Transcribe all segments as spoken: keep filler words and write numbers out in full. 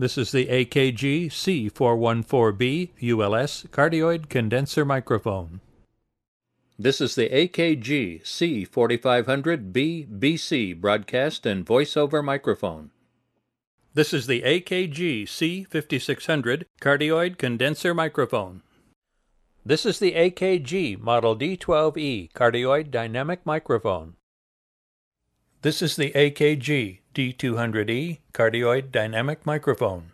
This is the A K G C four one four B U L S cardioid condenser microphone. This is the A K G C forty-five hundred B B C broadcast and voiceover microphone. This is the A K G C fifty-six hundred cardioid condenser microphone. This is the A K G Model D twelve E cardioid dynamic microphone. This is the A K G D two hundred E cardioid dynamic microphone.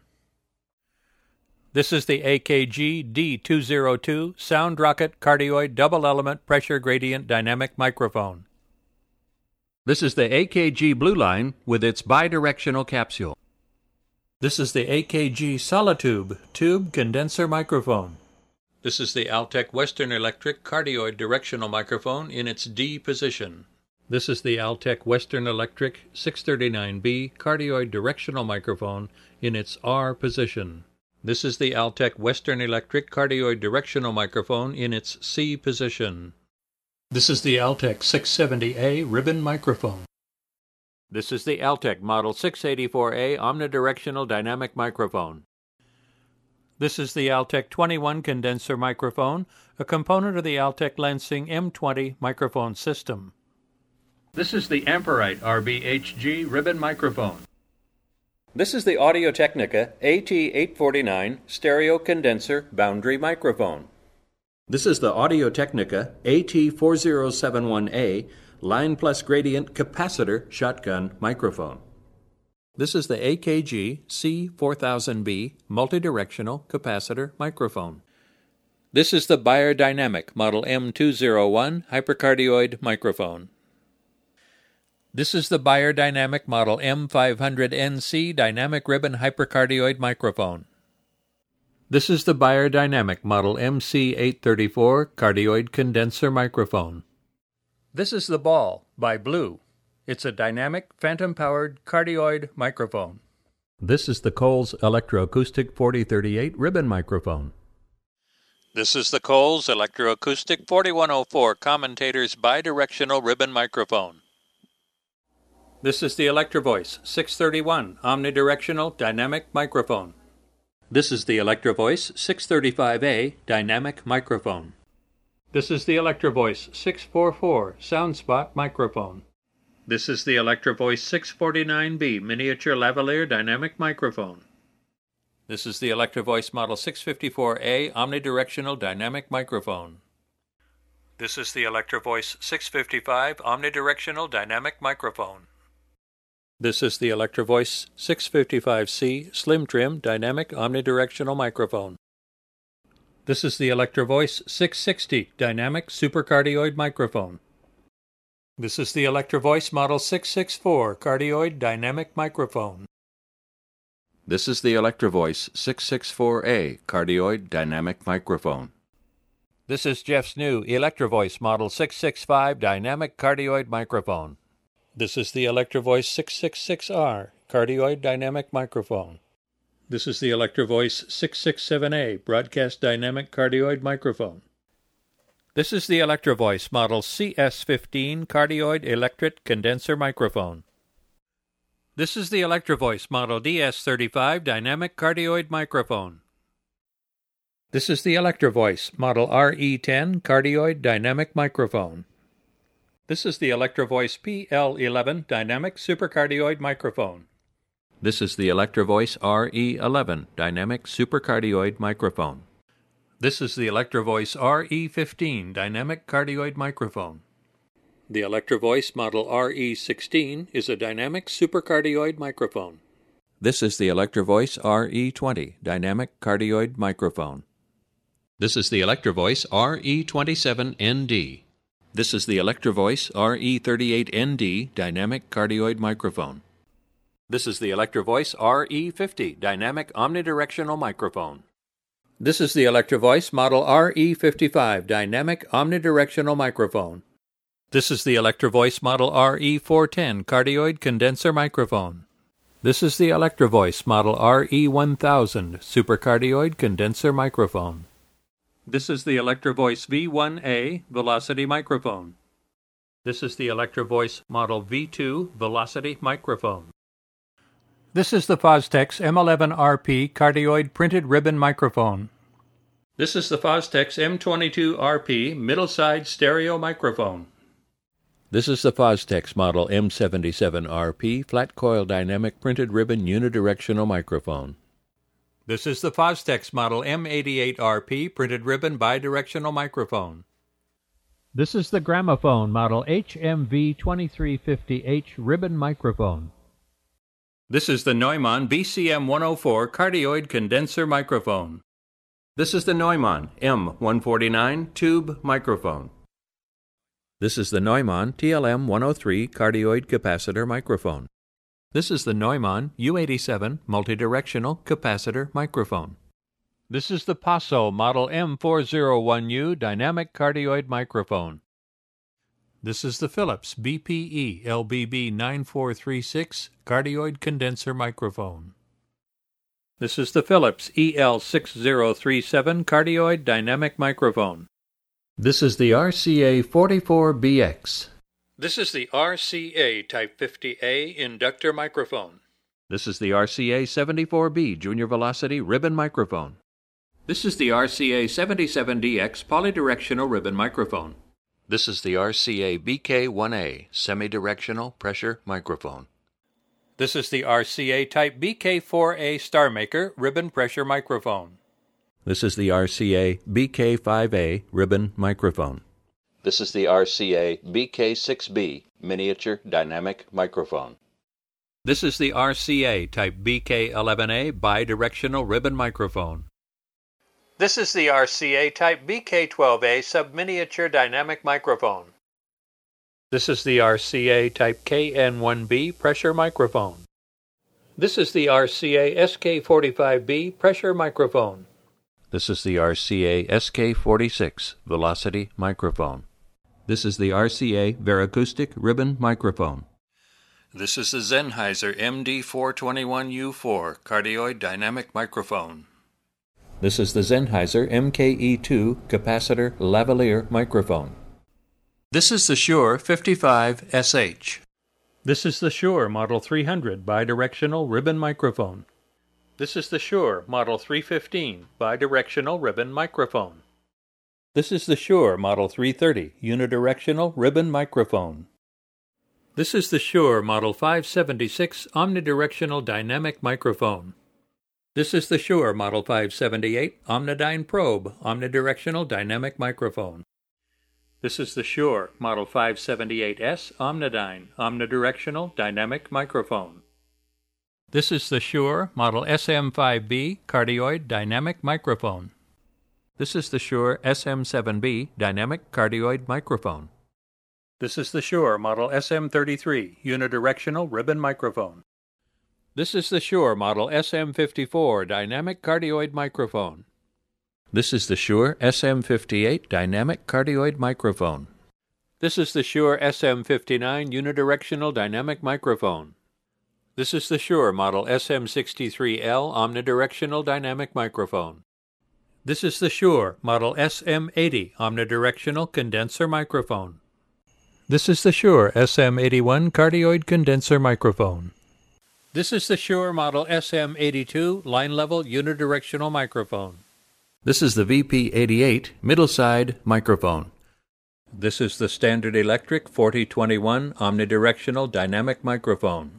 This is the A K G D two oh two Sound Rocket cardioid double element pressure gradient dynamic microphone. This is the A K G Blue Line with its bidirectional capsule. This is the A K G Solitube tube condenser microphone. This is the Altec Western Electric cardioid directional microphone in its D position. This is the Altec Western Electric six thirty-nine B cardioid directional microphone in its R position. This is the Altec Western Electric cardioid directional microphone in its C position. This is the Altec six seventy A ribbon microphone. This is the Altec Model six eighty-four A omnidirectional dynamic microphone. This is the Altec twenty-one condenser microphone, a component of the Altec Lansing M twenty microphone system. This is the Amperite R B H G ribbon microphone. This is the Audio-Technica A T eight forty-nine stereo condenser boundary microphone. This is the Audio-Technica A T four oh seven one A line plus gradient capacitor shotgun microphone. This is the A K G C four thousand B multidirectional capacitor microphone. This is the Beyer Dynamic Model M two oh one hypercardioid microphone. This is the Beyer Dynamic Model M five hundred N C dynamic ribbon hypercardioid microphone. This is the Beyer Dynamic Model M C eight thirty-four cardioid condenser microphone. This is the Ball by Blue. It's a dynamic, phantom-powered cardioid microphone. This is the Coles Electroacoustic forty thirty-eight ribbon microphone. This is the Coles Electroacoustic forty-one oh four Commentator's bidirectional ribbon microphone. This is the Electrovoice six thirty-one omnidirectional dynamic microphone. This is the Electrovoice six thirty-five A dynamic microphone. This is the Electrovoice six forty-four SoundSpot microphone. This is the Electrovoice six forty-nine B miniature lavalier dynamic microphone. This is the Electrovoice Model six fifty-four A omnidirectional dynamic microphone. This is the Electrovoice six fifty-five omnidirectional dynamic microphone. This is the Electrovoice six fifty-five C Slim Trim Dynamic Omnidirectional Microphone. This is the Electrovoice six sixty Dynamic Supercardioid Microphone. This is the Electrovoice Model six sixty-four Cardioid Dynamic Microphone. This is the Electrovoice six sixty-four A Cardioid Dynamic Microphone. This is Jeff's new Electrovoice Model six sixty-five Dynamic Cardioid Microphone. This is the Electrovoice six sixty-six R Cardioid Dynamic Microphone. This is the Electrovoice six sixty-seven A Broadcast Dynamic Cardioid Microphone. This is the Electrovoice Model C S fifteen Cardioid Electret Condenser Microphone. This is the Electrovoice Model D S thirty-five Dynamic Cardioid Microphone. This is the Electrovoice Model R E ten Cardioid Dynamic Microphone. This is the Electrovoice P L eleven Dynamic Supercardioid Microphone. This is the Electrovoice R E eleven Dynamic Supercardioid Microphone. This is the Electrovoice R E fifteen Dynamic Cardioid Microphone. The Electrovoice Model R E sixteen is a dynamic supercardioid microphone. This is the Electrovoice R E twenty Dynamic Cardioid Microphone. This is the Electrovoice R E twenty-seven N D. This is the Electrovoice R E thirty-eight N D Dynamic Cardioid Microphone. This is the Electrovoice R E fifty Dynamic Omnidirectional Microphone. This is the Electrovoice Model R E fifty-five Dynamic Omnidirectional Microphone. This is the Electrovoice Model R E four ten Cardioid Condenser Microphone. This is the Electrovoice Model R E one thousand Supercardioid Condenser Microphone. This is the Electrovoice V one A Velocity Microphone. This is the Electrovoice Model V two Velocity Microphone. This is the Fostex M eleven R P cardioid printed ribbon microphone. This is the Fostex M twenty-two R P middle side stereo microphone. This is the Fostex model M seventy-seven R P flat coil dynamic printed ribbon unidirectional microphone. This is the Fostex model M eighty-eight R P printed ribbon bidirectional microphone. This is the Gramophone model H M V twenty-three fifty H ribbon microphone. This is the Neumann B C M one oh four cardioid condenser microphone. This is the Neumann M one forty-nine tube microphone. This is the Neumann T L M one oh three cardioid capacitor microphone. This is the Neumann U eighty-seven multidirectional capacitor microphone. This is the Paso model M four oh one U dynamic cardioid microphone. This is the Philips B P E L B B nine four three six cardioid condenser microphone. This is the Philips E L six oh three seven cardioid dynamic microphone. This is the R C A forty-four B X. This is the R C A Type fifty A inductor microphone. This is the R C A seventy-four B junior velocity ribbon microphone. This is the R C A seventy-seven D X polydirectional ribbon microphone. This is the R C A B K one A semi-directional pressure microphone. This is the R C A Type B K four A StarMaker ribbon pressure microphone. This is the R C A B K five A ribbon microphone. This is the R C A B K six B miniature dynamic microphone. This is the R C A Type B K eleven A bidirectional ribbon microphone. This is the R C A Type B K twelve A subminiature dynamic microphone. This is the R C A Type K N one B pressure microphone. This is the R C A S K forty-five B pressure microphone. This is the R C A S K forty-six velocity microphone. This is the R C A Veracoustic ribbon microphone. This is the Sennheiser M D four twenty-one U four cardioid dynamic microphone. This is the Sennheiser M K E two capacitor lavalier microphone. This is the Shure fifty-five S H. This is the Shure Model three hundred bidirectional ribbon microphone. This is the Shure Model three fifteen bidirectional ribbon microphone. This is the Shure Model three thirty unidirectional ribbon microphone. This is the Shure Model five seventy-six omnidirectional dynamic microphone. This is the Shure Model five seventy-eight Omnidyne Probe omnidirectional dynamic microphone. This is the Shure Model five seventy-eight S Omnidyne omnidirectional dynamic microphone. This is the Shure Model S M five B cardioid dynamic microphone. This is the Shure S M seven B dynamic cardioid microphone. This is the Shure Model S M thirty-three unidirectional ribbon microphone. This is the Shure Model S M fifty-four dynamic cardioid microphone. This is the Shure S M fifty-eight dynamic cardioid microphone. This is the Shure S M fifty-nine unidirectional dynamic microphone. This is the Shure Model S M sixty-three L omnidirectional dynamic microphone. This is the Shure Model S M eighty omnidirectional condenser microphone. This is the Shure S M eighty-one cardioid condenser microphone. This is the Shure Model S M eighty-two line-level unidirectional microphone. This is the V P eighty-eight middle-side microphone. This is the Standard Electric forty twenty-one omnidirectional dynamic microphone.